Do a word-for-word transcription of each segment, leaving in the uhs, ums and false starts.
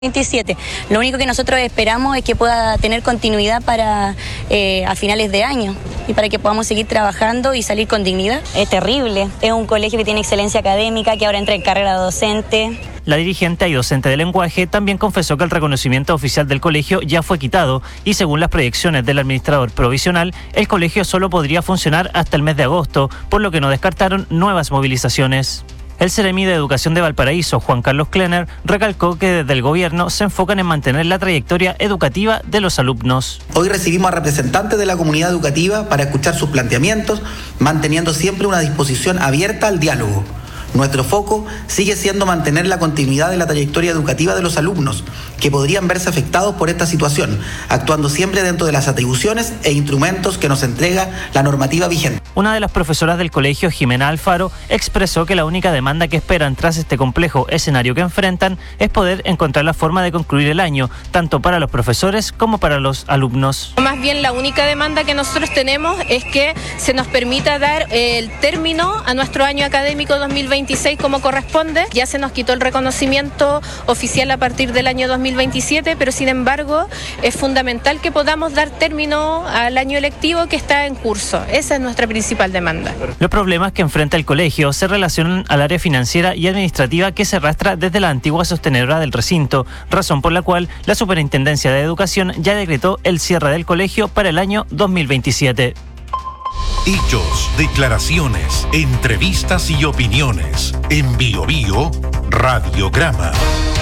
veintisiete. Lo único que nosotros esperamos es que pueda tener continuidad para eh, a finales de año y para que podamos seguir trabajando y salir con dignidad. Es terrible, es un colegio que tiene excelencia académica, que ahora entra en carrera docente. La dirigente y docente de lenguaje también confesó que el reconocimiento oficial del colegio ya fue quitado y según las proyecciones del administrador provisional, el colegio solo podría funcionar hasta el mes de agosto, por lo que no descartaron nuevas movilizaciones. El Seremi de Educación de Valparaíso, Juan Carlos Klenner, recalcó que desde el gobierno se enfocan en mantener la trayectoria educativa de los alumnos. Hoy recibimos a representantes de la comunidad educativa para escuchar sus planteamientos, manteniendo siempre una disposición abierta al diálogo. Nuestro foco sigue siendo mantener la continuidad de la trayectoria educativa de los alumnos, que podrían verse afectados por esta situación, actuando siempre dentro de las atribuciones e instrumentos que nos entrega la normativa vigente. Una de las profesoras del colegio, Jimena Alfaro, expresó que la única demanda que esperan tras este complejo escenario que enfrentan es poder encontrar la forma de concluir el año, tanto para los profesores como para los alumnos. Más bien la única demanda que nosotros tenemos es que se nos permita dar el término a nuestro año académico dos mil veintiséis como corresponde. Ya se nos quitó el reconocimiento oficial a partir del año dos mil veintisiete, pero sin embargo es fundamental que podamos dar término al año lectivo que está en curso. Esa es nuestra principal demanda. Los problemas que enfrenta el colegio se relacionan al área financiera y administrativa que se arrastra desde la antigua sostenedora del recinto, razón por la cual la Superintendencia de Educación ya decretó el cierre del colegio para el año dos mil veintisiete. Hechos, declaraciones, entrevistas y opiniones. En Bio Bio, Radiograma.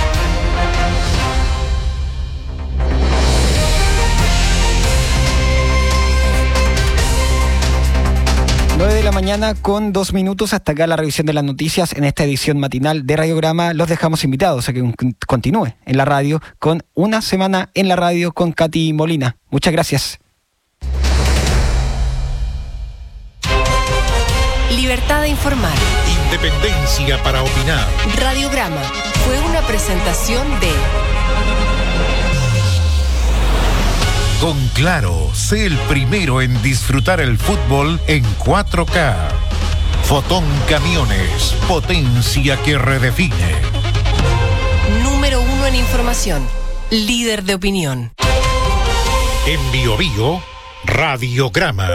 nueve de la mañana con dos minutos. Hasta acá la revisión de las noticias en esta edición matinal de Radiograma. Los dejamos invitados a que continúe en la radio con Una Semana en la Radio con Katy Molina. Muchas gracias. Libertad de informar. Independencia para opinar. Radiograma fue una presentación de... Con Claro, sé el primero en disfrutar el fútbol en cuatro K. Fotón Camiones, potencia que redefine. Número uno en información, líder de opinión. En Bio Bio, Radiograma.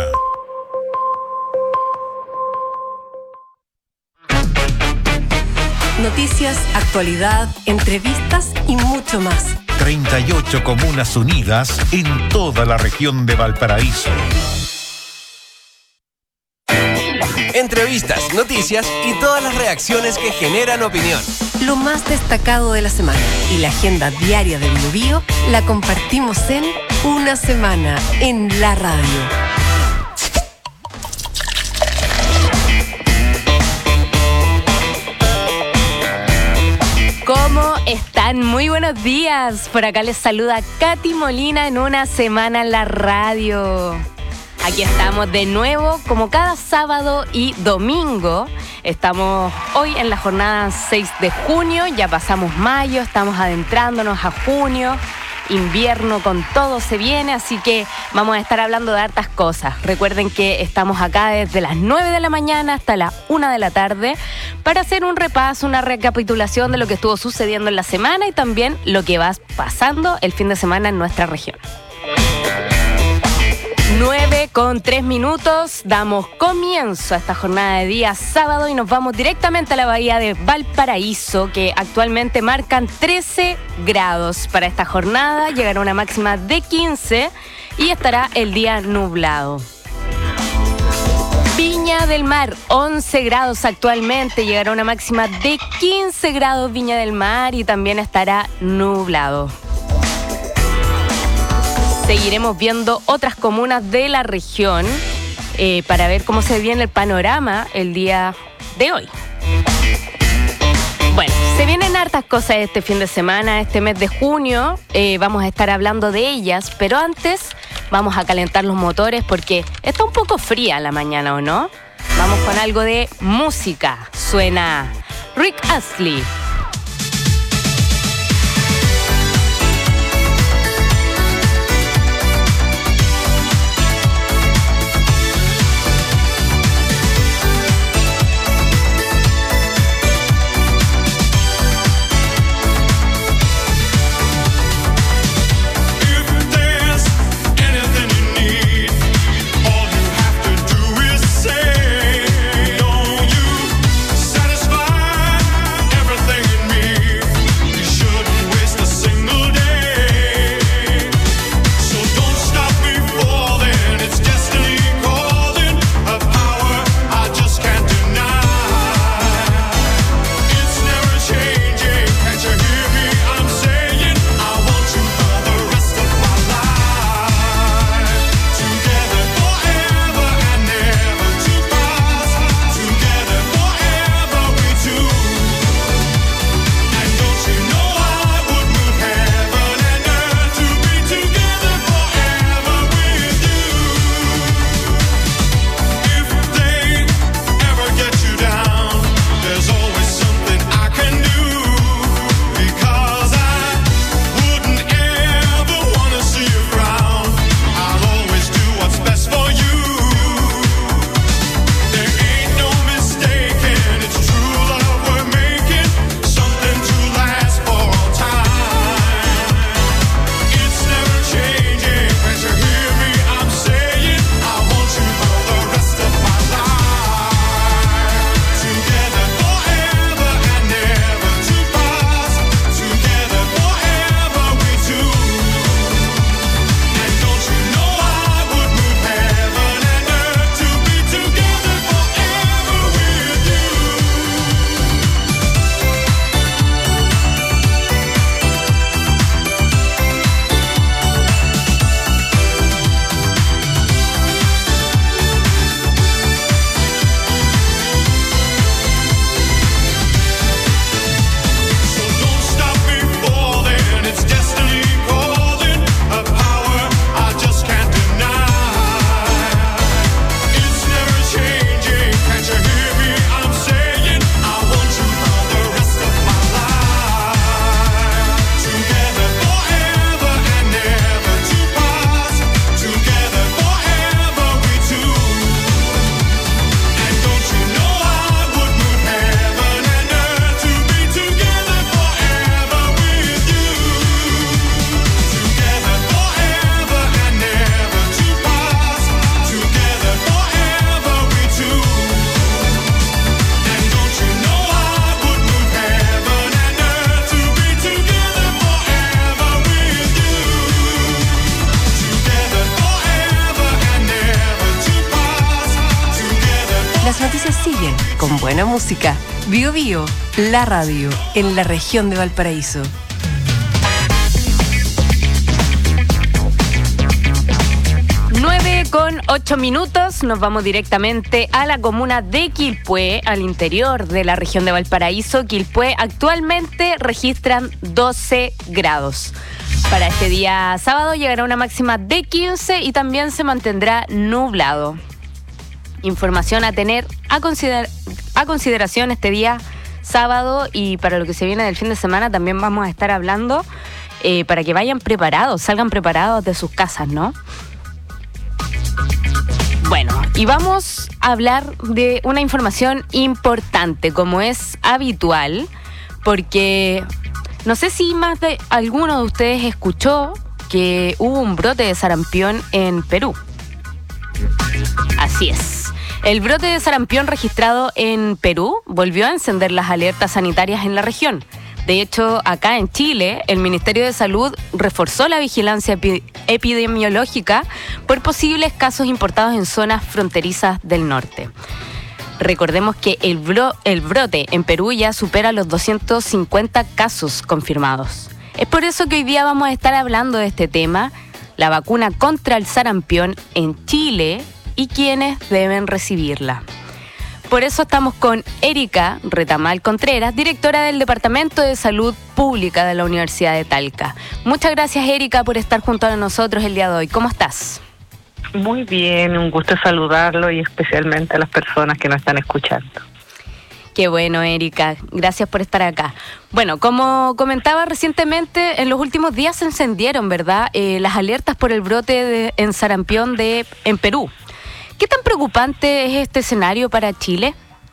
Noticias, actualidad, entrevistas y mucho más. treinta y ocho comunas unidas en toda la región de Valparaíso. Entrevistas, noticias y todas las reacciones que generan opinión. Lo más destacado de la semana y la agenda diaria de Bio Bio la compartimos en Una Semana en la Radio. ¿Cómo están? Muy buenos días. Por acá les saluda Katy Molina en Una Semana en la Radio. Aquí estamos de nuevo, como cada sábado y domingo. Estamos hoy en la jornada seis de junio, ya pasamos mayo, estamos adentrándonos a junio. Invierno con todo se viene, así que vamos a estar hablando de hartas cosas. Recuerden que estamos acá desde las nueve de la mañana hasta las una de la tarde para hacer un repaso, una recapitulación de lo que estuvo sucediendo en la semana y también lo que va pasando el fin de semana en nuestra región. nueve con tres minutos, damos comienzo a esta jornada de día sábado y nos vamos directamente a la bahía de Valparaíso, que actualmente marcan trece grados para esta jornada, llegará una máxima de quince y estará el día nublado. Viña del Mar, once grados actualmente, llegará una máxima de quince grados Viña del Mar y también estará nublado. Seguiremos viendo otras comunas de la región eh, para ver cómo se viene el panorama el día de hoy. Bueno, se vienen hartas cosas este fin de semana, este mes de junio. Eh, vamos a estar hablando de ellas, pero antes vamos a calentar los motores porque está un poco fría la mañana, ¿o no? Vamos con algo de música. Suena Rick Astley. con buena música. Bio Bio, la radio en la región de Valparaíso. nueve con ocho minutos, nos vamos directamente a la comuna de Quilpué, al interior de la región de Valparaíso. Quilpué actualmente registran doce grados. Para este día sábado llegará una máxima de quince y también se mantendrá nublado. Información a tener a, consider- a consideración este día sábado, y para lo que se viene del fin de semana también vamos a estar hablando eh, para que vayan preparados, salgan preparados de sus casas, ¿no? Bueno, y vamos a hablar de una información importante, como es habitual, porque no sé si más de alguno de ustedes escuchó que hubo un brote de sarampión en Perú. Así es. El brote de sarampión registrado en Perú volvió a encender las alertas sanitarias en la región. De hecho, acá en Chile, el Ministerio de Salud reforzó la vigilancia epi- epidemiológica por posibles casos importados en zonas fronterizas del norte. Recordemos que el, bro- el brote en Perú ya supera los doscientos cincuenta casos confirmados. Es por eso que hoy día vamos a estar hablando de este tema, la vacuna contra el sarampión en Chile y quiénes deben recibirla. Por eso estamos con Erika Retamal Contreras, directora del Departamento de Salud Pública de la Universidad de Talca. Muchas gracias, Erika, por estar junto a nosotros el día de hoy. ¿Cómo estás? Muy bien, un gusto saludarlo y especialmente a las personas que nos están escuchando. Qué bueno, Erika. Gracias por estar acá. Bueno, como comentaba recientemente, en los últimos días se encendieron, ¿verdad?, eh, las alertas por el brote de, en sarampión de, en Perú. ¿Qué tan preocupante es este escenario para Chile?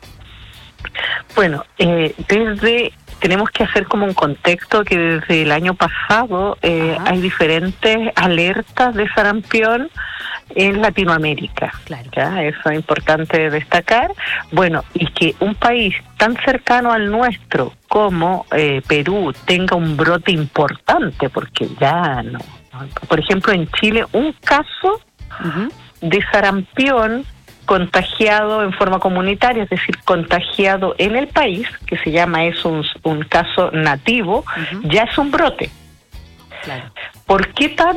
Bueno, eh, desde tenemos que hacer como un contexto que desde el año pasado eh, hay diferentes alertas de sarampión en Latinoamérica. Claro. ¿Ya? Eso es importante destacar. Bueno, y que un país tan cercano al nuestro como eh, Perú tenga un brote importante, porque ya no. Por ejemplo, en Chile, un caso uh-huh. de sarampión contagiado en forma comunitaria, es decir, contagiado en el país, que se llama es un, un caso nativo, uh-huh. ya es un brote. Claro. ¿Por qué tan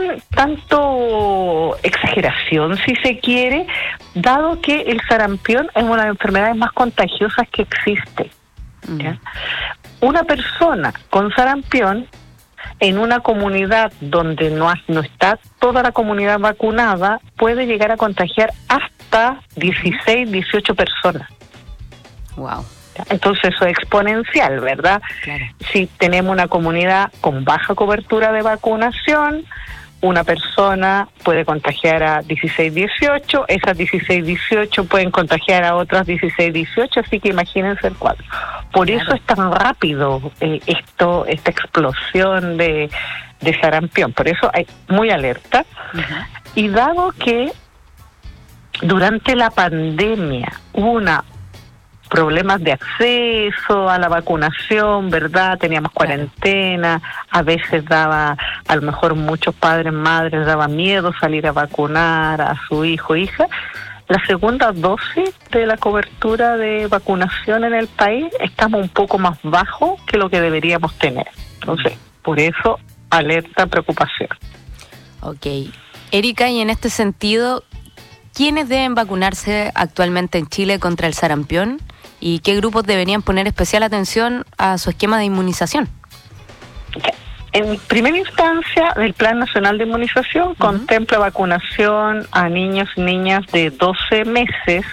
tanto exageración, si se quiere, dado que el sarampión es una de las enfermedades más contagiosas que existe? Uh-huh. ¿Ya? Una persona con sarampión en una comunidad donde no, no está toda la comunidad vacunada, puede llegar a contagiar hasta dieciséis, dieciocho personas. Wow. Entonces eso es exponencial, ¿verdad? Claro. Si tenemos una comunidad con baja cobertura de vacunación, una persona puede contagiar a dieciséis, dieciocho, esas dieciséis, dieciocho pueden contagiar a otras dieciséis, dieciocho, así que imagínense el cuadro. Por claro. eso es tan rápido eh, esto, esta explosión de, de sarampión, por eso hay muy alerta. Uh-huh. Y dado que durante la pandemia hubo una problemas de acceso a la vacunación, ¿verdad? Teníamos cuarentena, a veces daba, a lo mejor muchos padres, madres, daba miedo salir a vacunar a su hijo o hija. La segunda dosis de la cobertura de vacunación en el país estamos un poco más bajo que lo que deberíamos tener. Entonces, por eso, alerta, preocupación. Ok. Erika, y en este sentido, ¿quiénes deben vacunarse actualmente en Chile contra el sarampión? ¿Y qué grupos deberían poner especial atención a su esquema de inmunización? En primera instancia, el Plan Nacional de Inmunización uh-huh. contempla vacunación a niños y niñas de doce meses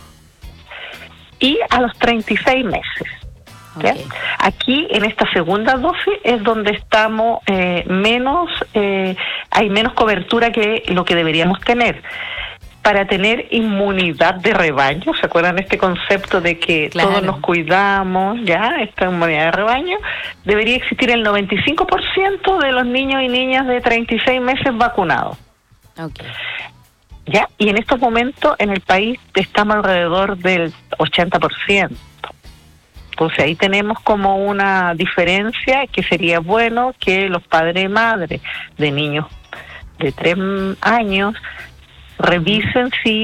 y a los treinta y seis meses. Okay. Aquí, en esta segunda dosis, es donde estamos eh, menos, eh, hay menos cobertura que lo que deberíamos tener. Para tener inmunidad de rebaño, ¿se acuerdan de este concepto de que claro. todos nos cuidamos, ya, esta inmunidad de rebaño? Debería existir el noventa y cinco por ciento de los niños y niñas de treinta y seis meses vacunados. Okay. Ya, y en estos momentos en el país estamos alrededor del ochenta por ciento. Entonces ahí tenemos como una diferencia que sería bueno que los padres y madres de niños de tres años revisen si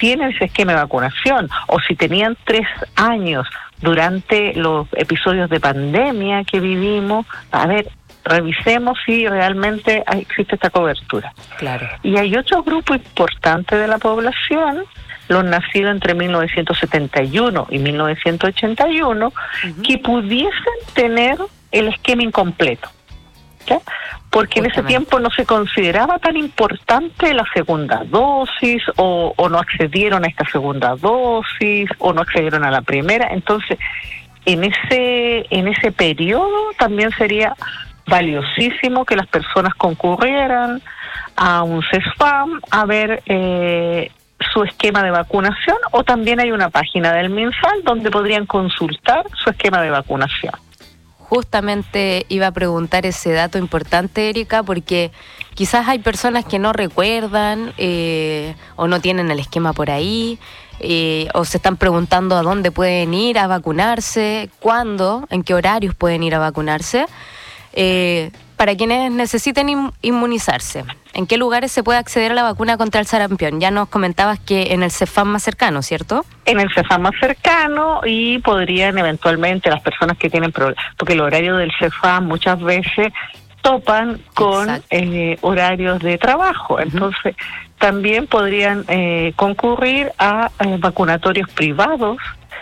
tienen ese esquema de vacunación, o si tenían tres años durante los episodios de pandemia que vivimos, a ver, revisemos si realmente existe esta cobertura. Claro. Y hay otro grupo importante de la población, los nacidos entre mil novecientos setenta y uno y mil novecientos ochenta y uno, uh-huh. que pudiesen tener el esquema incompleto, ¿ya? Porque en ese tiempo no se consideraba tan importante la segunda dosis, o, o no accedieron a esta segunda dosis, o no accedieron a la primera. Entonces, en ese en ese periodo también sería valiosísimo que las personas concurrieran a un CESFAM a ver eh, su esquema de vacunación, o también hay una página del MinSal donde podrían consultar su esquema de vacunación. Justamente iba a preguntar ese dato importante, Erika, porque quizás hay personas que no recuerdan eh, o no tienen el esquema por ahí, eh, o se están preguntando a dónde pueden ir a vacunarse, cuándo, en qué horarios pueden ir a vacunarse. Eh, para quienes necesiten in- inmunizarse, ¿en qué lugares se puede acceder a la vacuna contra el sarampión? Ya nos comentabas que en el CEFAM más cercano, ¿cierto? En el CEFAM más cercano, y podrían eventualmente las personas que tienen problemas, porque el horario del CEFAM muchas veces topan con eh, horarios de trabajo, uh-huh. Entonces también podrían eh, concurrir a eh, vacunatorios privados,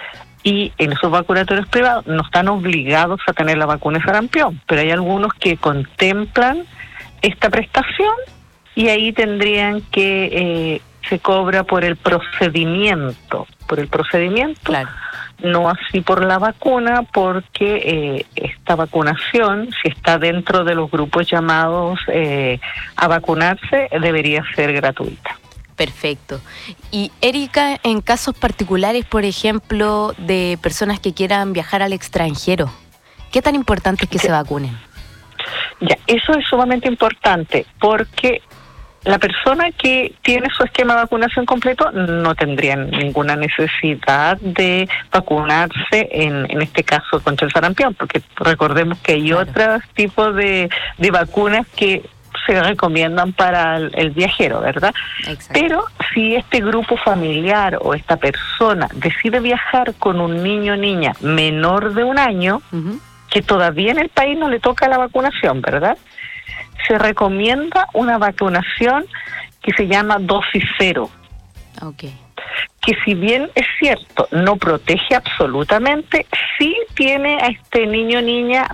y en esos vacunatorios privados no están obligados a tener la vacuna de sarampión, pero hay algunos que contemplan esta prestación, y ahí tendrían que eh, se cobra por el procedimiento, por el procedimiento, claro. No así por la vacuna, porque eh, esta vacunación, si está dentro de los grupos llamados eh, a vacunarse, debería ser gratuita. Perfecto. Y Erika, en casos particulares, por ejemplo, de personas que quieran viajar al extranjero, ¿qué tan importante es que se vacunen? Ya, eso es sumamente importante, porque la persona que tiene su esquema de vacunación completo no tendría ninguna necesidad de vacunarse, en, en este caso contra el sarampión, porque recordemos que hay claro. otros tipos de, de vacunas que se recomiendan para el, el viajero, ¿verdad? Exacto. Pero si este grupo familiar o esta persona decide viajar con un niño o niña menor de un año, uh-huh. que todavía en el país no le toca la vacunación, ¿verdad? Se recomienda una vacunación que se llama dosis cero. Okay. Que si bien es cierto, no protege absolutamente, sí tiene a este niño o niña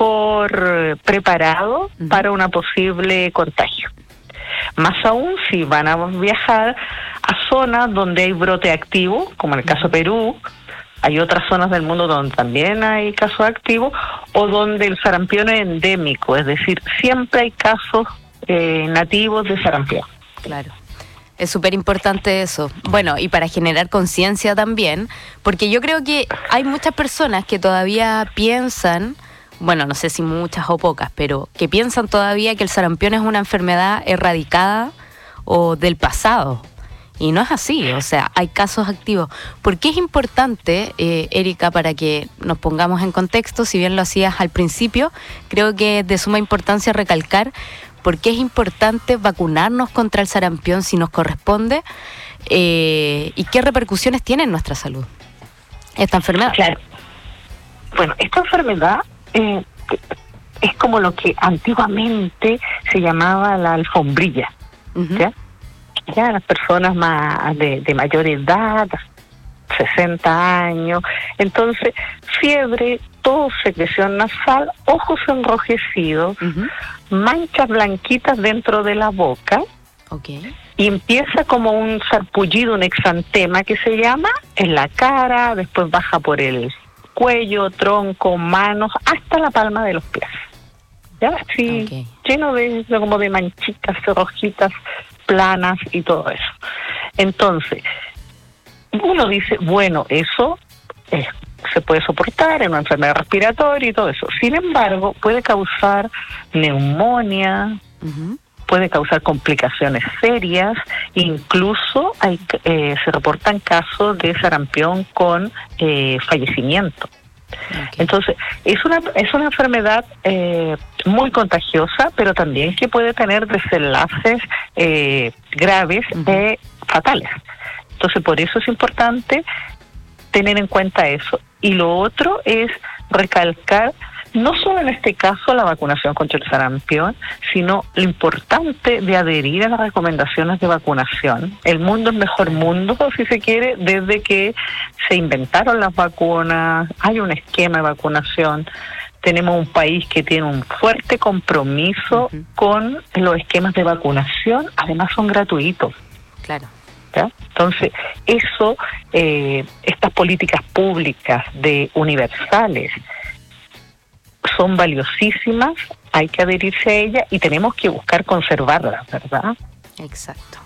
mejor preparado uh-huh. para una posible contagio. Más aún si van a viajar a zonas donde hay brote activo, como en el caso de Perú, hay otras zonas del mundo donde también hay casos activos, o donde el sarampión es endémico, es decir, siempre hay casos eh, nativos de sarampión. Claro. Es súper importante eso. Bueno, y para generar conciencia también, porque yo creo que hay muchas personas que todavía piensan, bueno, no sé si muchas o pocas, pero que piensan todavía que el sarampión es una enfermedad erradicada o del pasado. Y no es así, o sea, hay casos activos. ¿Por qué es importante, eh, Erika, para que nos pongamos en contexto, si bien lo hacías al principio, creo que es de suma importancia recalcar por qué es importante vacunarnos contra el sarampión si nos corresponde, eh, y qué repercusiones tiene en nuestra salud esta enfermedad? Claro. Bueno, esta enfermedad eh, es como lo que antiguamente se llamaba la alfombrilla, uh-huh. ¿ya? Ya las personas más de, de mayor edad, sesenta años, entonces fiebre, tos, secreción nasal, ojos enrojecidos, uh-huh. manchas blanquitas dentro de la boca, okay. y empieza como un sarpullido, un exantema que se llama, en la cara, después baja por el cuello, tronco, manos, hasta la palma de los pies. Ya, así, okay. lleno de, de como de manchitas, rojitas, planas y todo eso. Entonces, uno dice, bueno, eso eh, se puede soportar en una enfermedad respiratoria y todo eso. Sin embargo, puede causar neumonía, uh-huh. puede causar complicaciones serias, incluso hay, eh, se reportan casos de sarampión con eh, fallecimiento. Okay. Entonces, es una es una enfermedad eh, muy contagiosa, pero también que puede tener desenlaces eh, graves uh-huh. e fatales. Entonces, por eso es importante tener en cuenta eso. Y lo otro es recalcar, no solo en este caso la vacunación contra el sarampión, sino lo importante de adherir a las recomendaciones de vacunación. El mundo es mejor mundo, si se quiere, desde que se inventaron las vacunas, hay un esquema de vacunación. Tenemos un país que tiene un fuerte compromiso uh-huh. con los esquemas de vacunación, además son gratuitos. Claro. ¿Ya? Entonces, eso, eh, estas políticas públicas de universales son valiosísimas, hay que adherirse a ellas y tenemos que buscar conservarlas, ¿verdad? Exacto.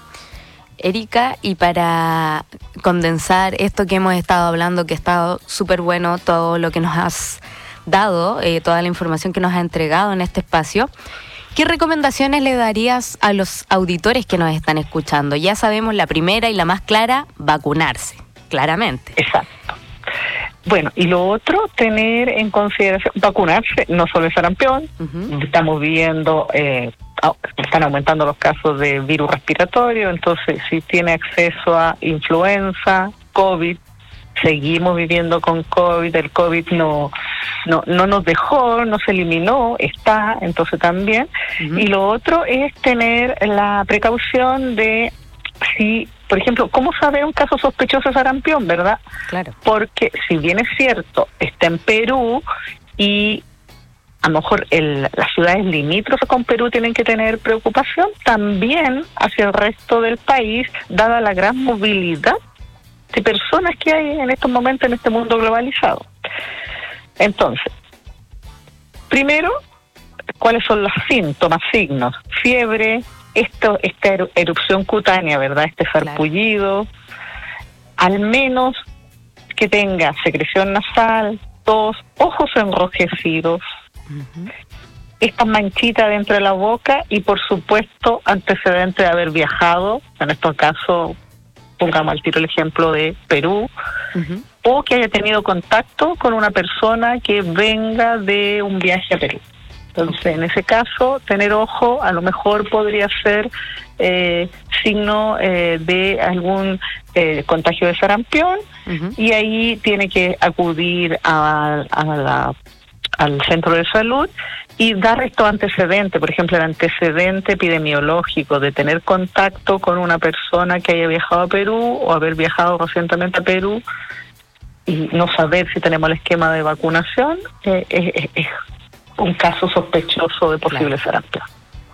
Erika, y para condensar esto que hemos estado hablando, que ha estado súper bueno todo lo que nos has dado, eh, toda la información que nos has entregado en este espacio, ¿qué recomendaciones le darías a los auditores que nos están escuchando? Ya sabemos la primera y la más clara, vacunarse, claramente. Exacto. Bueno, y lo otro, tener en consideración, vacunarse, no solo el sarampión, uh-huh. estamos viendo, eh, están aumentando los casos de virus respiratorio, entonces si tiene acceso a influenza, COVID, seguimos viviendo con COVID, el COVID no, no, no nos dejó, no se eliminó, está, entonces también. Uh-huh. Y lo otro es tener la precaución de si, por ejemplo, ¿cómo saber un caso sospechoso de sarampión, verdad? Claro. Porque si bien es cierto, está en Perú y a lo mejor el, las ciudades limítrofes con Perú tienen que tener preocupación, también hacia el resto del país, dada la gran movilidad de personas que hay en estos momentos en este mundo globalizado. Entonces, primero, ¿cuáles son los síntomas, signos? Fiebre, esto, esta eru- erupción cutánea, ¿verdad? Este sarpullido, claro. Al menos que tenga secreción nasal, tos, ojos enrojecidos, uh-huh. estas manchitas dentro de la boca y, por supuesto, antecedentes de haber viajado, en estos casos, pongamos al tiro el ejemplo de Perú, uh-huh. o que haya tenido contacto con una persona que venga de un viaje a Perú. Entonces, okay. en ese caso, tener ojo, a lo mejor podría ser eh, signo eh, de algún eh, contagio de sarampión, uh-huh. y ahí tiene que acudir a, a la, al centro de salud y dar estos antecedentes, por ejemplo, el antecedente epidemiológico de tener contacto con una persona que haya viajado a Perú o haber viajado recientemente a Perú y no saber si tenemos el esquema de vacunación, eh, es, es un caso sospechoso de posible claro. sarampión.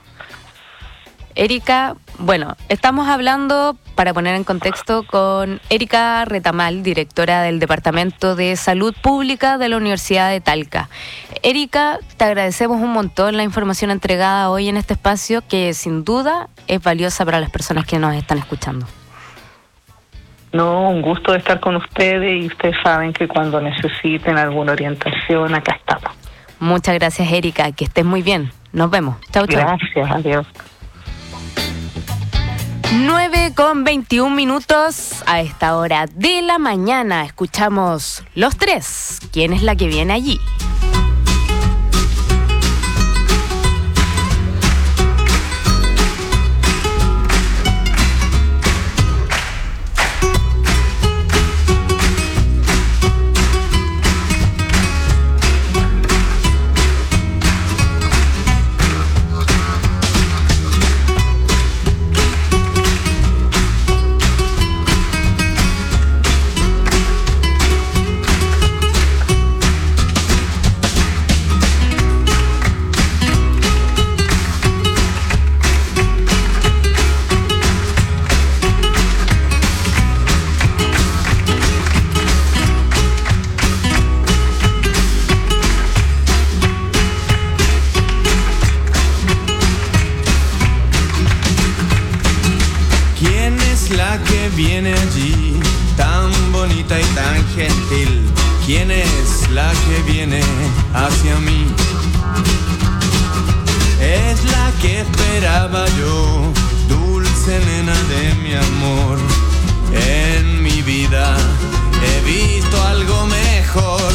Erika, bueno, estamos hablando, para poner en contexto, con Erika Retamal, directora del Departamento de Salud Pública de la Universidad de Talca. Erika, te agradecemos un montón la información entregada hoy en este espacio, que sin duda es valiosa para las personas que nos están escuchando. No, un gusto de estar con ustedes y ustedes saben que cuando necesiten alguna orientación, acá estamos. Muchas gracias, Erika, que estés muy bien. Nos vemos. Chau, chau. Gracias, adiós. nueve con veintiún minutos a esta hora de la mañana. Escuchamos Los Tres. ¿Quién es la que viene allí? Viene allí, tan bonita y tan gentil. ¿Quién es la que viene hacia mí? Es la que esperaba yo, dulce nena de mi amor. En mi vida he visto algo mejor.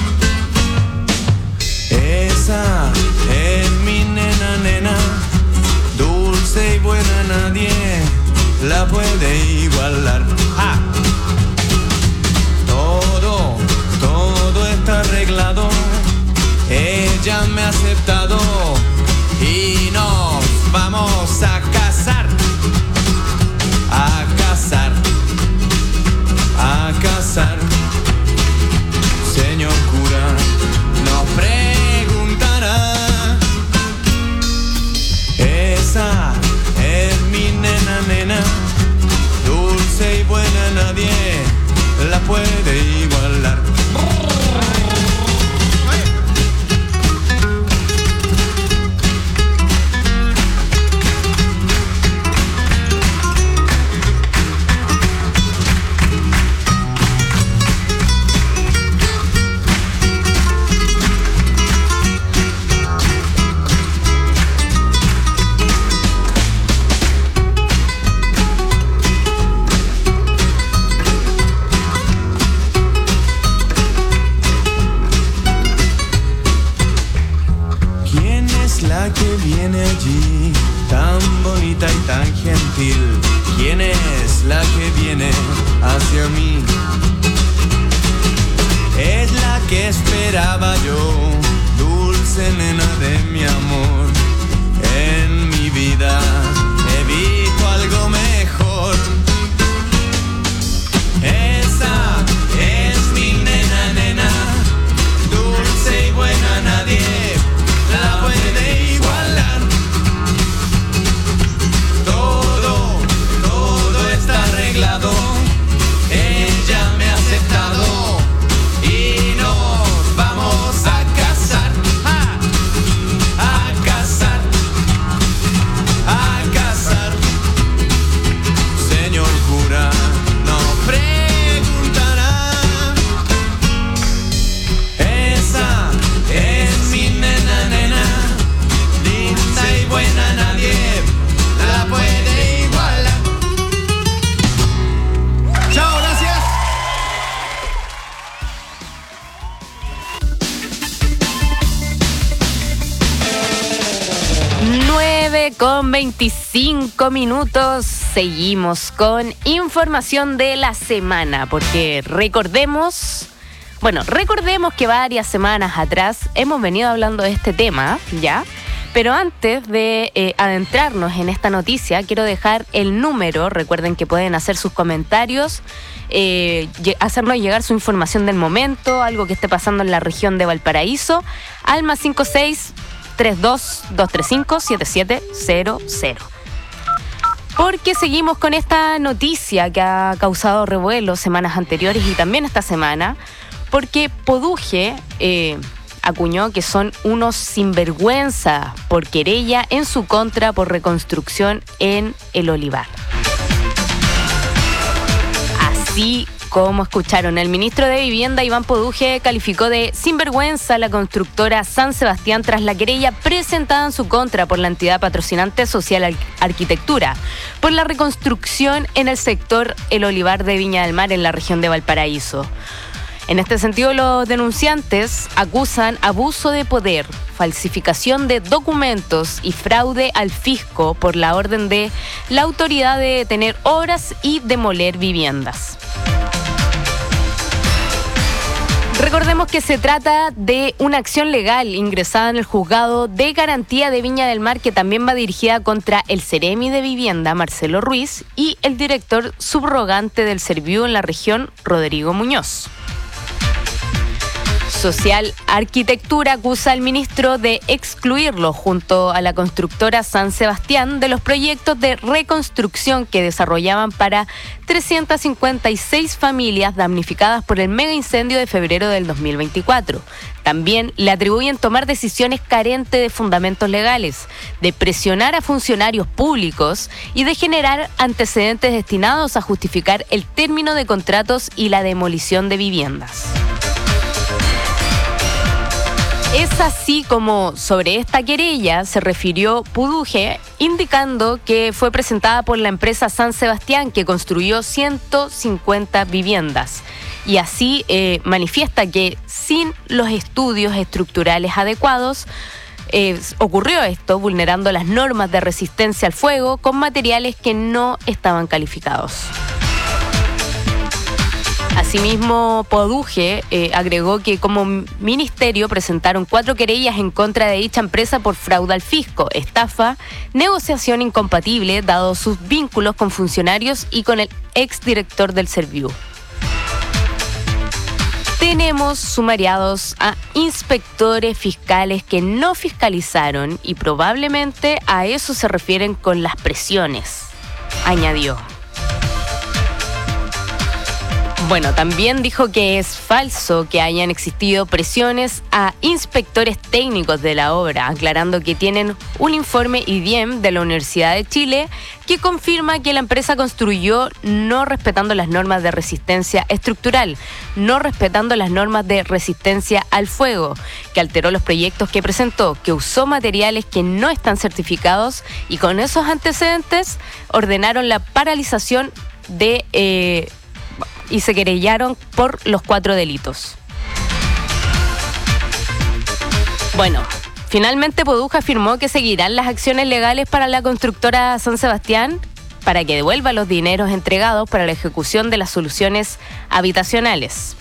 Esa es mi nena, nena, dulce y buena, nadie la puede igualar. ¡Ja! Todo, todo está arreglado, ella me ha aceptado y nos vamos a casar, a casar, a casar. Señor cura, nos preguntará, esa es mi nena, nena, dulce y buena, nadie la puede igualar. Que viene allí, tan bonita y tan gentil. ¿Quién es la que viene hacia mí? Es la que esperaba yo, dulce nena de mi amor. En mi vida he visto algo mejor. Esa es mi nena, nena, dulce y buena, nadie la puede igualar. Todo, todo está arreglado, ella me ha aceptado y nos vamos a casar, ¡ja! A casar, a casar. Señor cura, nos preguntará, esa es mi nena, nena, linda y buena, nadie la puede igualar. Chao, gracias. nueve con veinticinco minutos. Seguimos con información de la semana, porque recordemos, bueno, recordemos que varias semanas atrás hemos venido hablando de este tema, ¿ya? Pero antes de eh, adentrarnos en esta noticia, quiero dejar el número. Recuerden que pueden hacer sus comentarios, eh, hacernos llegar su información del momento, algo que esté pasando en la región de Valparaíso, al más cinco seis tres dos dos tres cinco siete siete cero cero. Porque seguimos con esta noticia que ha causado revuelo semanas anteriores y también esta semana, porque Poduje eh, acuñó que son unos sinvergüenza por querella en su contra por reconstrucción en El Olivar. Así como escucharon, el ministro de Vivienda, Iván Poduje, calificó de sinvergüenza a la constructora San Sebastián tras la querella presentada en su contra por la entidad patrocinante Social Ar- Arquitectura por la reconstrucción en el sector El Olivar de Viña del Mar en la región de Valparaíso. En este sentido, los denunciantes acusan abuso de poder, falsificación de documentos y fraude al fisco por la orden de la autoridad de detener obras y demoler viviendas. Recordemos que se trata de una acción legal ingresada en el juzgado de garantía de Viña del Mar, que también va dirigida contra el Ceremi de Vivienda, Marcelo Ruiz, y el director subrogante del Serviu en la región, Rodrigo Muñoz. Social Arquitectura acusa al ministro de excluirlo junto a la constructora San Sebastián de los proyectos de reconstrucción que desarrollaban para trescientas cincuenta y seis familias damnificadas por el mega incendio de febrero del dos mil veinticuatro. También le atribuyen tomar decisiones carentes de fundamentos legales, de presionar a funcionarios públicos y de generar antecedentes destinados a justificar el término de contratos y la demolición de viviendas. Es así como sobre esta querella se refirió Poduje, indicando que fue presentada por la empresa San Sebastián, que construyó ciento cincuenta viviendas. Y así eh, manifiesta que sin los estudios estructurales adecuados eh, ocurrió esto vulnerando las normas de resistencia al fuego con materiales que no estaban calificados. Asimismo, Poduje eh, agregó que como ministerio presentaron cuatro querellas en contra de dicha empresa por fraude al fisco, estafa, negociación incompatible, dado sus vínculos con funcionarios y con el exdirector del Serviu. Tenemos sumariados a inspectores fiscales que no fiscalizaron y probablemente a eso se refieren con las presiones, añadió. Bueno, también dijo que es falso que hayan existido presiones a inspectores técnicos de la obra, aclarando que tienen un informe I D I E M de la Universidad de Chile que confirma que la empresa construyó no respetando las normas de resistencia estructural, no respetando las normas de resistencia al fuego, que alteró los proyectos que presentó, que usó materiales que no están certificados y con esos antecedentes ordenaron la paralización de... Eh, y se querellaron por los cuatro delitos. Bueno, finalmente Poduje afirmó que seguirán las acciones legales para la constructora San Sebastián para que devuelva los dineros entregados para la ejecución de las soluciones habitacionales.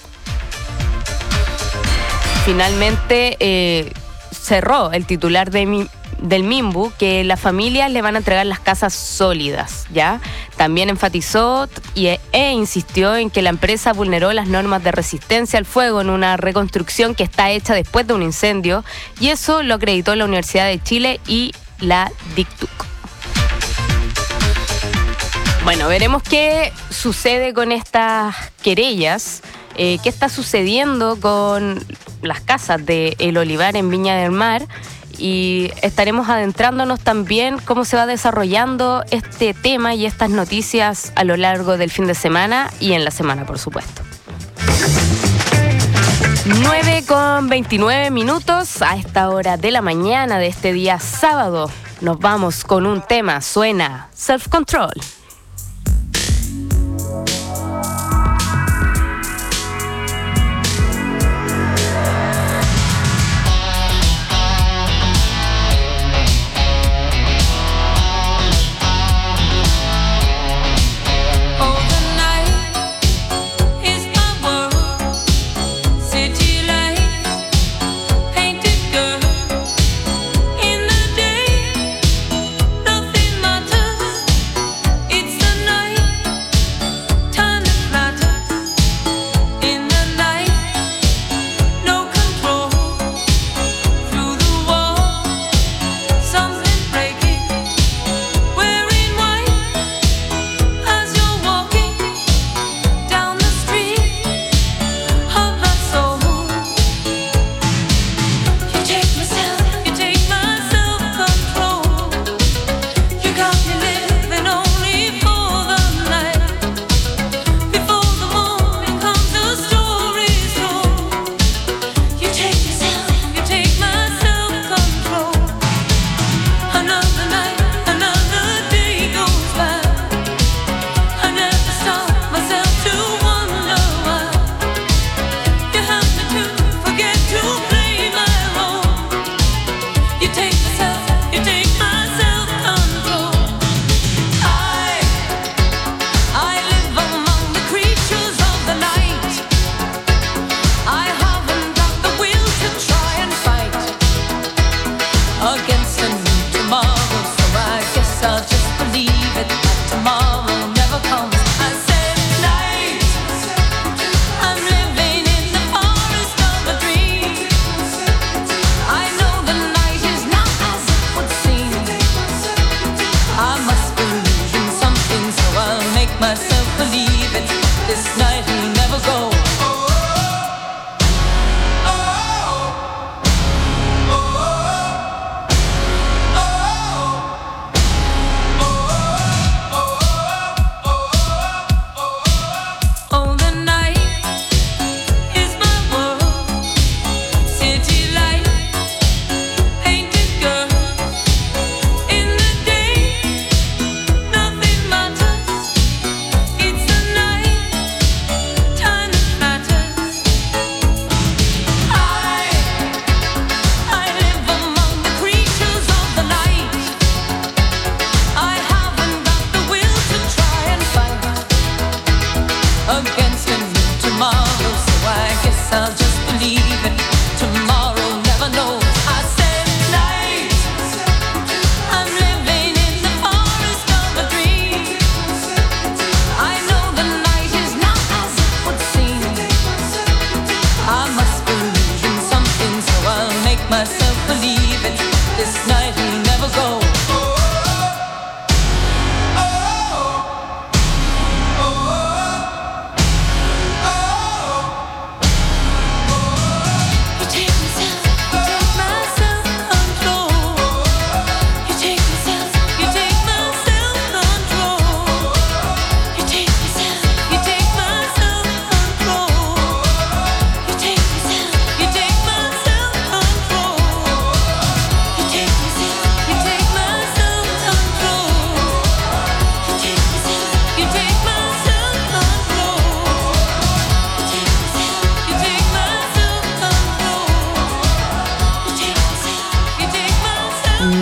Finalmente eh, cerró el titular de mi del MIMBU que las familias le van a entregar las casas sólidas, ¿ya? También enfatizó y, e insistió en que la empresa vulneró las normas de resistencia al fuego en una reconstrucción que está hecha después de un incendio y eso lo acreditó la Universidad de Chile y la DICTUC. Bueno, veremos qué sucede con estas querellas, eh, qué está sucediendo con las casas de El Olivar en Viña del Mar. Y estaremos adentrándonos también cómo se va desarrollando este tema y estas noticias a lo largo del fin de semana y en la semana, por supuesto. nueve con veintinueve minutos a esta hora de la mañana de este día sábado. Nos vamos con un tema, suena Self Control.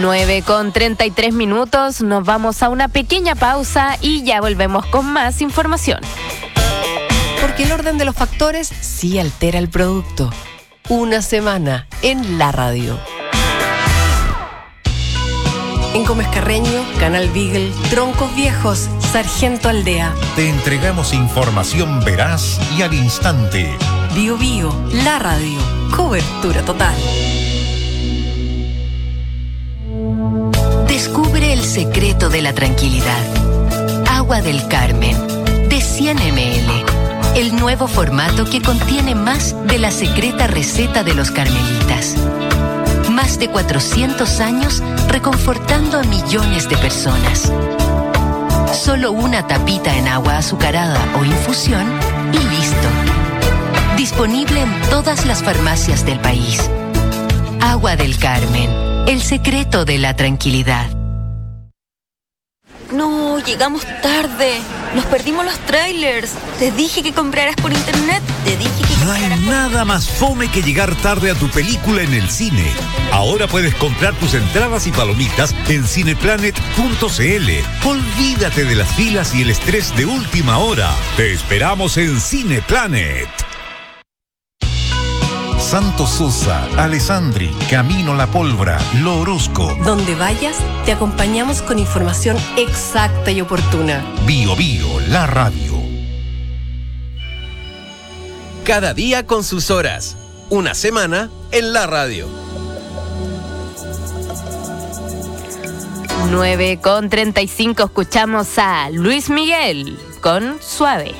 nueve con treinta y tres minutos, nos vamos a una pequeña pausa y ya volvemos con más información. Porque el orden de los factores sí altera el producto. Una semana en la radio. En Gómez Carreño, Canal Beagle, Troncos Viejos, Sargento Aldea. Te entregamos información veraz y al instante. Bio Bio, la radio. Cobertura total. Descubre el secreto de la tranquilidad. Agua del Carmen, de cien mililitros. El nuevo formato que contiene más de la secreta receta de los carmelitas. Más de cuatrocientos años reconfortando a millones de personas. Solo una tapita en agua azucarada o infusión y listo. Disponible en todas las farmacias del país. Agua del Carmen, el secreto de la tranquilidad. No, llegamos tarde. Nos perdimos los trailers. Te dije que compraras por internet. Te dije que No hay nada más fome que llegar tarde a tu película en el cine. Ahora puedes comprar tus entradas y palomitas en cineplanet punto c l. Olvídate de las filas y el estrés de última hora. Te esperamos en Cineplanet. Santo Sosa, Alessandri, Camino La Pólvora, Lo Orozco. Donde vayas, te acompañamos con información exacta y oportuna. Bio Bio, la radio. Cada día con sus horas. Una semana en la radio. nueve con treinta y cinco, escuchamos a Luis Miguel con Suave.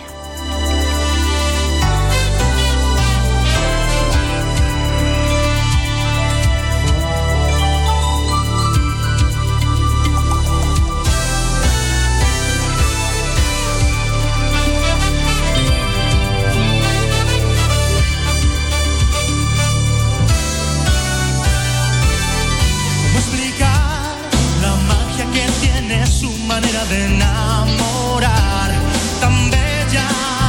De enamorar, tan bella,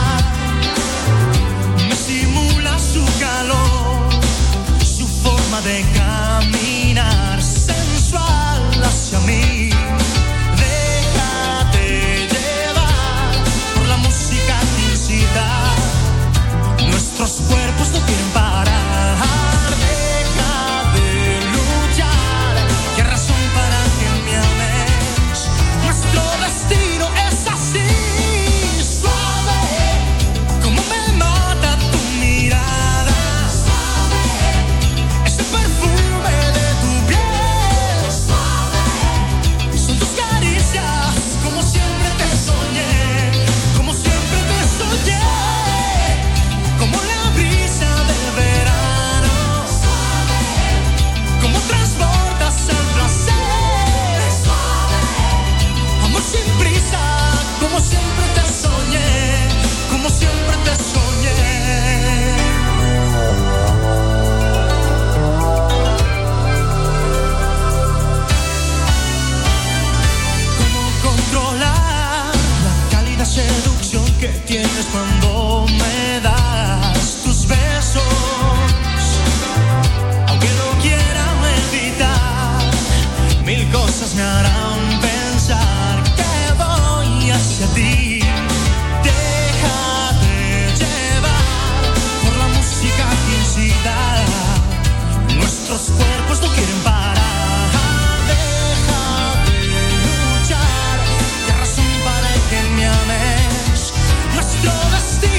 me simula su calor, su forma de caminar, sensual hacia mí. Déjate llevar por la música que incita, nuestros cuerpos no quieren parar. Deja de luchar, qué razón para que me ames. Nuestro destino es así, suave, como me mata tu mirada, suave, ese perfume de tu piel, suave, son tus caricias, como siempre te soñé, como siempre te soñé, como la brisa del verano, suave, como transportas el placer, suave, amor sin prisa, como siempre te soñé, como siempre te soñé. ¿Cómo controlar la cálida seducción que tienes cuando me das tus besos? Aunque lo quiera evitar, mil cosas me harán pensar que voy hacia ti. Déjate llevar por la música que incita, nuestros cuerpos no quieren parar. Deja de luchar, qué razón para que me ames. Nuestro destino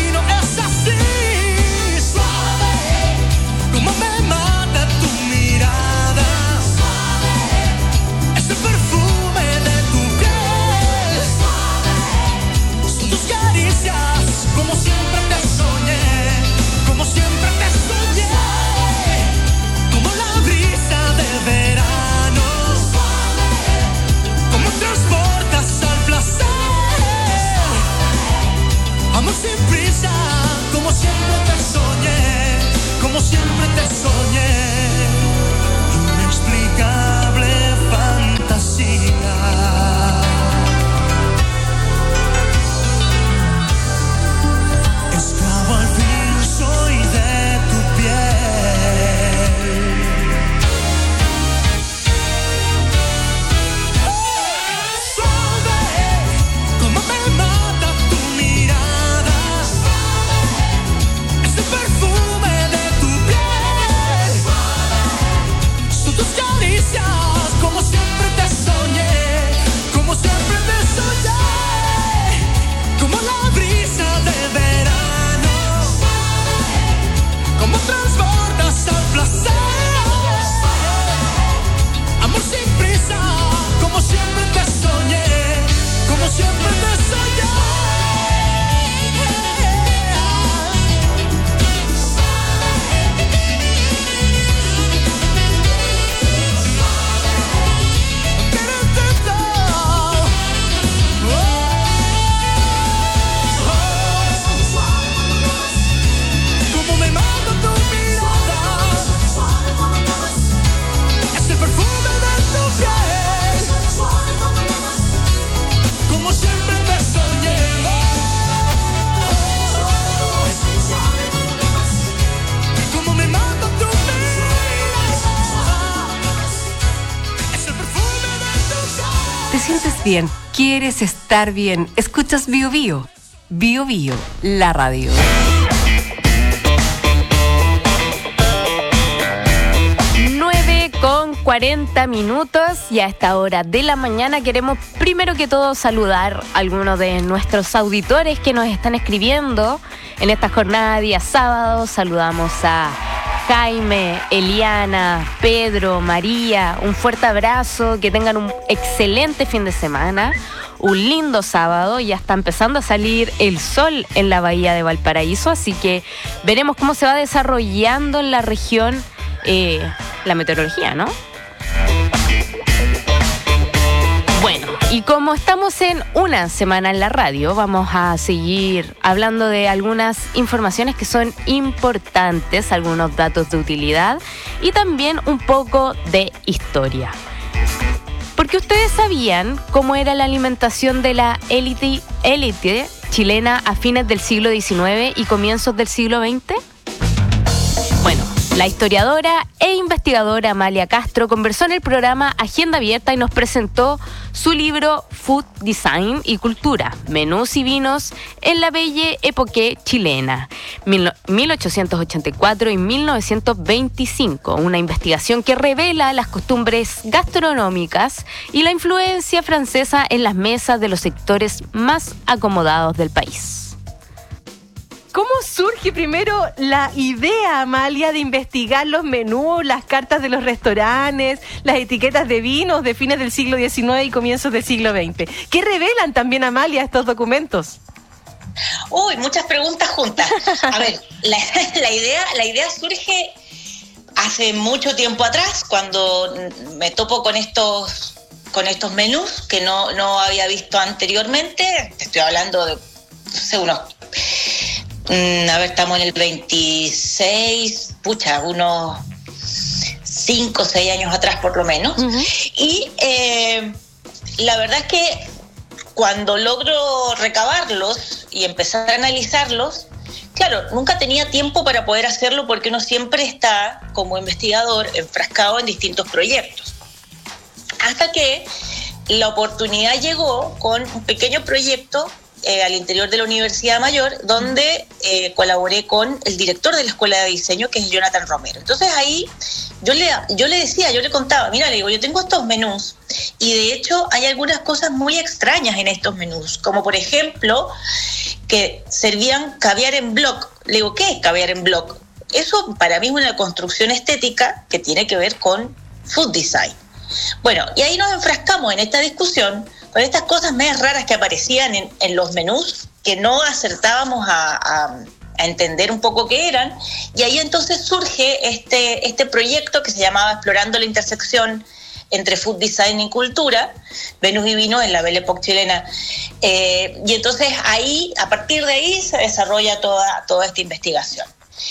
Te sientes bien, quieres estar bien. Escuchas Bio Bio. Bio Bio, la radio. nueve con cuarenta minutos y a esta hora de la mañana queremos primero que todo saludar a algunos de nuestros auditores que nos están escribiendo en esta jornada de día sábado. Saludamos a Jaime, Eliana, Pedro, María. Un fuerte abrazo, que tengan un excelente fin de semana. Un lindo sábado, ya está empezando a salir el sol en la bahía de Valparaíso, así que veremos cómo se va desarrollando en la región eh, la meteorología, ¿no? Bueno, y como estamos en una semana en la radio, vamos a seguir hablando de algunas informaciones que son importantes, algunos datos de utilidad y también un poco de historia. Porque ustedes sabían cómo era la alimentación de la élite, élite chilena a fines del siglo diecinueve y comienzos del siglo veinte. Bueno, la historiadora e investigadora Amalia Castro conversó en el programa Agenda Abierta y nos presentó su libro Food Design y Cultura, Menús y Vinos en la Belle Époque Chilena, mil ochocientos ochenta y cuatro y mil novecientos veinticinco, una investigación que revela las costumbres gastronómicas y la influencia francesa en las mesas de los sectores más acomodados del país. ¿Cómo surge primero la idea, Amalia, de investigar los menús, las cartas de los restaurantes, las etiquetas de vinos de fines del siglo diecinueve y comienzos del siglo veinte? ¿Qué revelan también, Amalia, estos documentos? Uy, muchas preguntas juntas. A ver, la, la, idea, la idea surge hace mucho tiempo atrás, cuando me topo con estos, con estos menús que no, no había visto anteriormente. Te estoy hablando de, no sé, unos... A ver, estamos en el veintiséis, pucha, unos cinco o seis años atrás por lo menos. Uh-huh. Y eh, la verdad es que cuando logro recabarlos y empezar a analizarlos, claro, nunca tenía tiempo para poder hacerlo porque uno siempre está, como investigador, enfrascado en distintos proyectos. Hasta que la oportunidad llegó con un pequeño proyecto Eh, al interior de la Universidad Mayor, donde eh, colaboré con el director de la Escuela de Diseño, que es Jonathan Romero. Entonces ahí yo le, yo le decía, yo le contaba, mira, le digo, yo tengo estos menús y de hecho hay algunas cosas muy extrañas en estos menús, como por ejemplo que servían caviar en bloc. Le digo, ¿qué es caviar en bloc? Eso para mí es una construcción estética que tiene que ver con food design. Bueno, y ahí nos enfrascamos en esta discusión con estas cosas medias raras que aparecían en, en los menús, que no acertábamos a, a, a entender un poco qué eran, y ahí entonces surge este, este proyecto que se llamaba Explorando la intersección entre food design y cultura, Menús y Vinos en la Belle Époque Chilena. Eh, y entonces ahí, a partir de ahí, se desarrolla toda, toda esta investigación.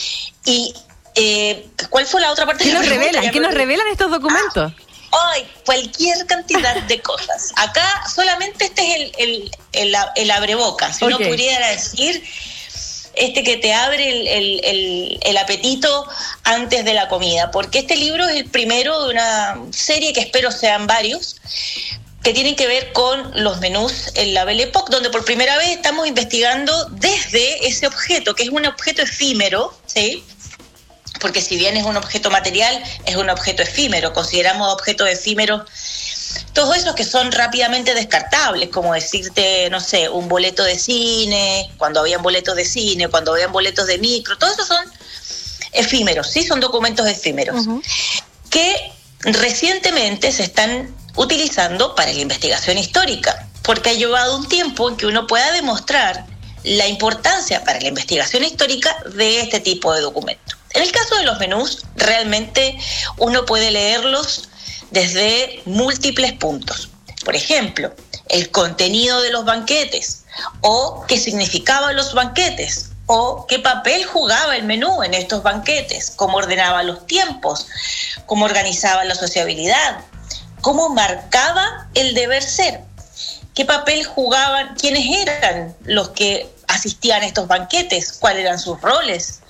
Y eh, ¿cuál fue la otra parte? ¿Qué nos revelan? ¿Qué nos revelan estos documentos? Ah, ¡ay! Cualquier cantidad de cosas. Acá solamente este es el, el, el, el abrebocas. Si okay. Uno pudiera decir, este que te abre el, el, el, el apetito antes de la comida. Porque este libro es el primero de una serie que espero sean varios, que tienen que ver con los menús en la Belle Époque, donde por primera vez estamos investigando desde ese objeto, que es un objeto efímero, ¿sí? Porque si bien es un objeto material, es un objeto efímero. Consideramos objetos efímeros todos esos que son rápidamente descartables, como decirte, no sé, un boleto de cine, cuando habían boletos de cine, cuando habían boletos de micro, todos esos son efímeros, sí, son documentos efímeros, uh-huh. que recientemente se están utilizando para la investigación histórica, porque ha llevado un tiempo en que uno pueda demostrar la importancia para la investigación histórica de este tipo de documentos. En el caso de los menús, realmente uno puede leerlos desde múltiples puntos. Por ejemplo, el contenido de los banquetes, o qué significaban los banquetes, o qué papel jugaba el menú en estos banquetes, cómo ordenaba los tiempos, cómo organizaba la sociabilidad, cómo marcaba el deber ser, qué papel jugaban, quiénes eran los que asistían a estos banquetes, cuáles eran sus roles,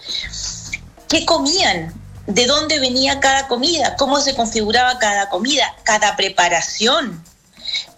qué comían, de dónde venía cada comida, cómo se configuraba cada comida, cada preparación,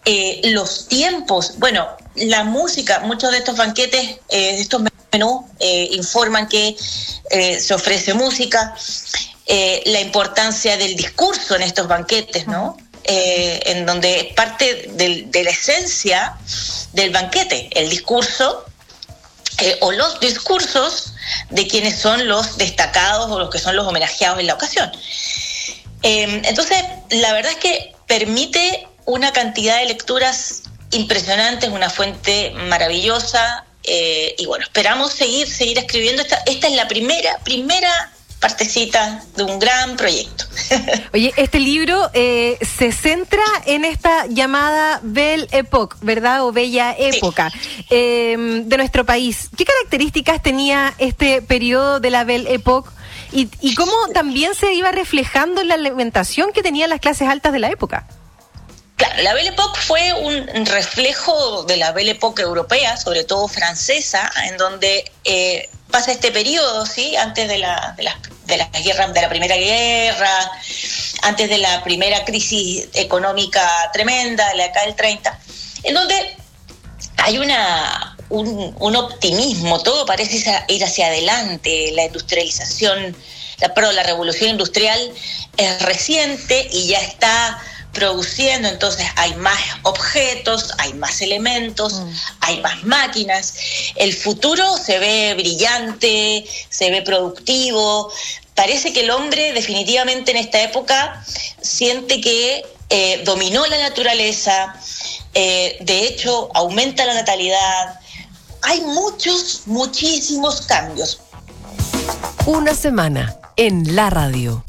eh, los tiempos, bueno, la música, muchos de estos banquetes, eh, de estos menús, eh, informan que eh, se ofrece música, eh, la importancia del discurso en estos banquetes, ¿no? Eh, en donde es parte del, de la esencia del banquete, el discurso eh, o los discursos de quienes son los destacados o los que son los homenajeados en la ocasión. Eh, entonces, la verdad es que permite una cantidad de lecturas impresionantes, una fuente maravillosa, eh, y bueno, esperamos seguir, seguir escribiendo. Esta, esta es la primera, primera partecita de un gran proyecto. Oye, este libro eh, se centra en esta llamada Belle Époque, ¿verdad? O Bella Época, sí. eh, de nuestro país. ¿Qué características tenía este periodo de la Belle Époque? Y, y cómo también se iba reflejando en la alimentación que tenían las clases altas de la época. Claro, la Belle Époque fue un reflejo de la Belle Époque europea, sobre todo francesa, en donde eh, pasa este periodo, ¿sí? Antes de la, de la, de la guerra, de la Primera Guerra, antes de la primera crisis económica tremenda, de la década del treinta, en donde hay una un, un optimismo, todo parece ir hacia adelante, la industrialización, la, perdón, la revolución industrial es reciente y ya está produciendo, entonces hay más objetos, hay más elementos, mm. hay más máquinas. El futuro se ve brillante, se ve productivo. Parece que el hombre definitivamente en esta época siente que eh, dominó la naturaleza, eh, de hecho aumenta la natalidad. Hay muchos, muchísimos cambios. Una semana en la radio.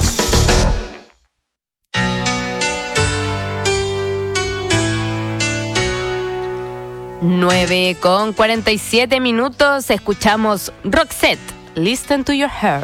nueve con cuarenta y siete minutos, escuchamos Roxette, Listen to Your Heart.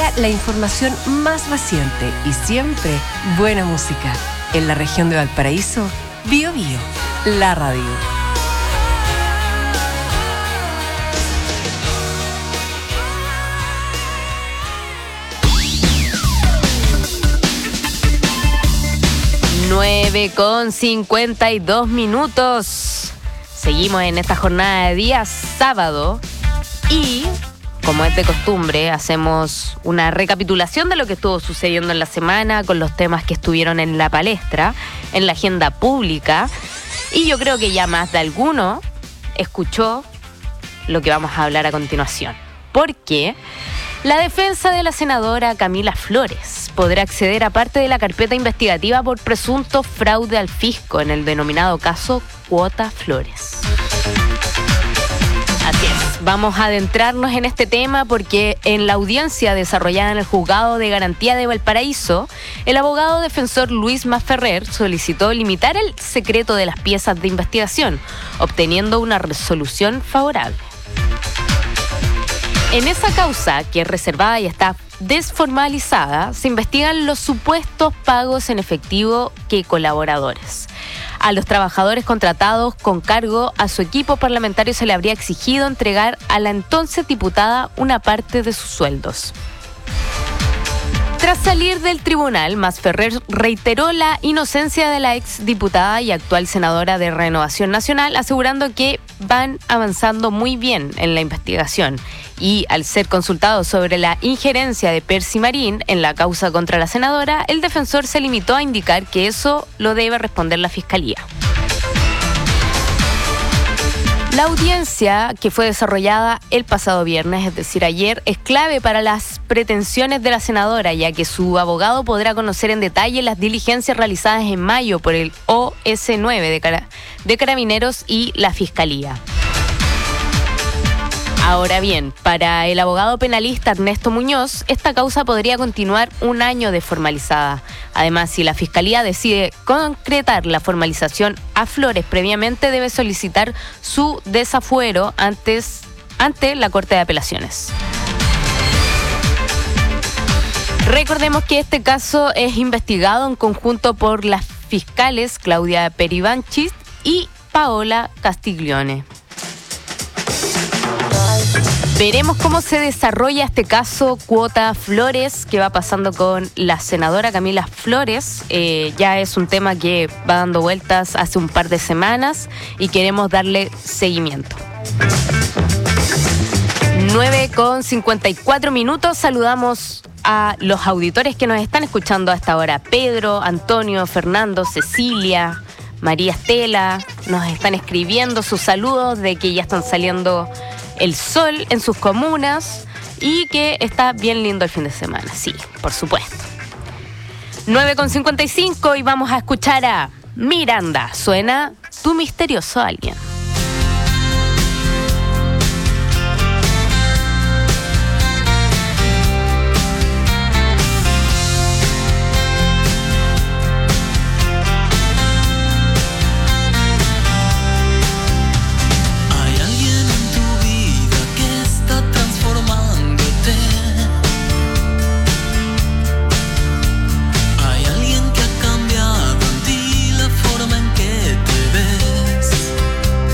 día la información más reciente y siempre buena música. En la región de Valparaíso, Bio Bio, la radio. nueve con cincuenta y dos minutos. Seguimos en esta jornada de día sábado y, como es de costumbre, hacemos una recapitulación de lo que estuvo sucediendo en la semana con los temas que estuvieron en la palestra, en la agenda pública. Y yo creo que ya más de alguno escuchó lo que vamos a hablar a continuación. Porque la defensa de la senadora Camila Flores podrá acceder a parte de la carpeta investigativa por presunto fraude al fisco en el denominado caso Cuota Flores. Así es, vamos a adentrarnos en este tema porque en la audiencia desarrollada en el Juzgado de Garantía de Valparaíso, el abogado defensor Luis Masferrer solicitó limitar el secreto de las piezas de investigación, obteniendo una resolución favorable. En esa causa, que es reservada y está desformalizada, se investigan los supuestos pagos en efectivo que colaboradores. A los trabajadores contratados con cargo a su equipo parlamentario se le habría exigido entregar a la entonces diputada una parte de sus sueldos. Tras salir del tribunal, Masferrer reiteró la inocencia de la exdiputada y actual senadora de Renovación Nacional, asegurando que van avanzando muy bien en la investigación. Y al ser consultado sobre la injerencia de Percy Marín en la causa contra la senadora, el defensor se limitó a indicar que eso lo debe responder la Fiscalía. La audiencia, que fue desarrollada el pasado viernes, es decir, ayer, es clave para las pretensiones de la senadora, ya que su abogado podrá conocer en detalle las diligencias realizadas en mayo por el O S nueve de, Cara- de Carabineros y la Fiscalía. Ahora bien, para el abogado penalista Ernesto Muñoz, esta causa podría continuar un año de formalizada. Además, si la Fiscalía decide concretar la formalización a Flores previamente, debe solicitar su desafuero antes, ante la Corte de Apelaciones. Recordemos que este caso es investigado en conjunto por las fiscales Claudia Peribanchis y Paola Castiglione. Veremos cómo se desarrolla este caso Cuota Flores, que va pasando con la senadora Camila Flores. Eh, ya es un tema que va dando vueltas hace un par de semanas y queremos darle seguimiento. nueve con cincuenta y cuatro minutos. Saludamos a los auditores que nos están escuchando a esta hora. Pedro, Antonio, Fernando, Cecilia, María Estela. Nos están escribiendo sus saludos de que ya están saliendo el sol en sus comunas y que está bien lindo el fin de semana. Sí, por supuesto. nueve con cincuenta y cinco y vamos a escuchar a Miranda. Suena Tu Misterioso Alguien. Hay alguien que ha cambiado en ti la forma en que te ves.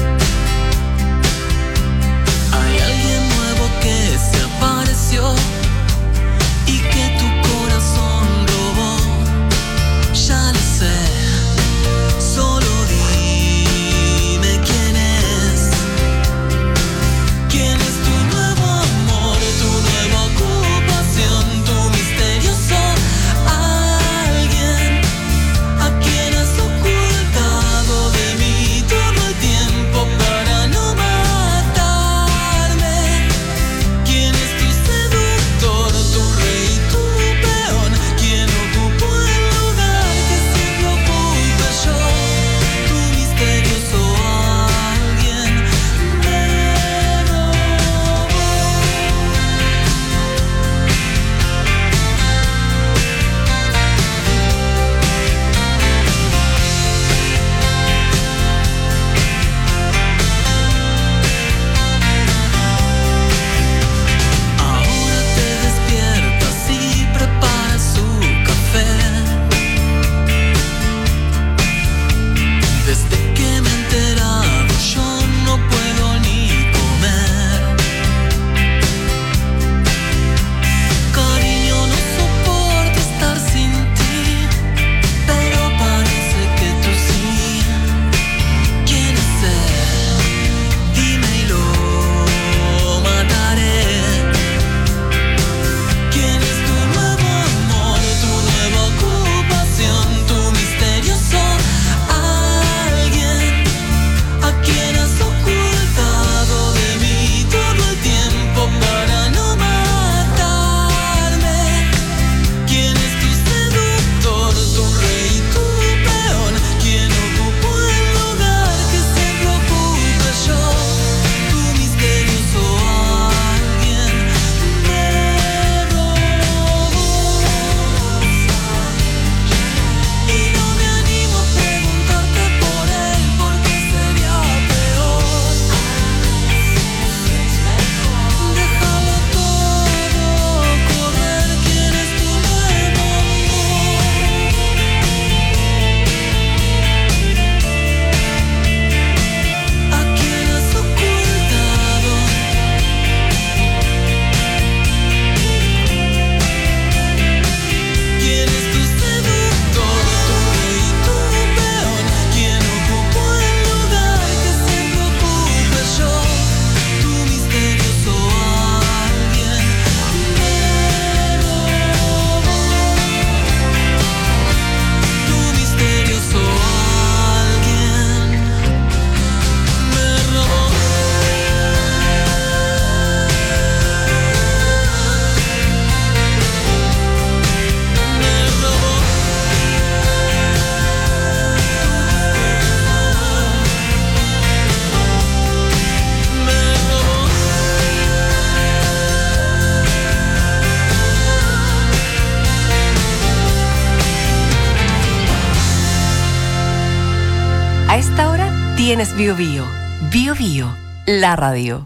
tienes Bio Bio. Bio Bio, la radio.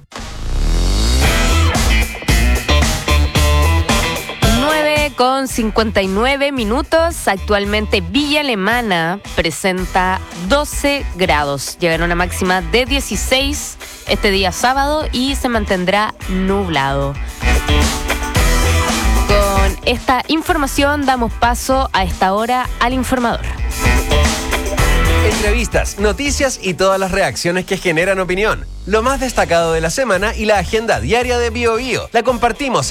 nueve con cincuenta y nueve minutos. Actualmente Villa Alemana presenta doce grados. Llegará a una máxima de dieciséis este día sábado y se mantendrá nublado. Con esta información damos paso a esta hora al informador. Entrevistas, noticias y todas las reacciones que generan opinión. Lo más destacado de la semana y la agenda diaria de Bio Bio. La compartimos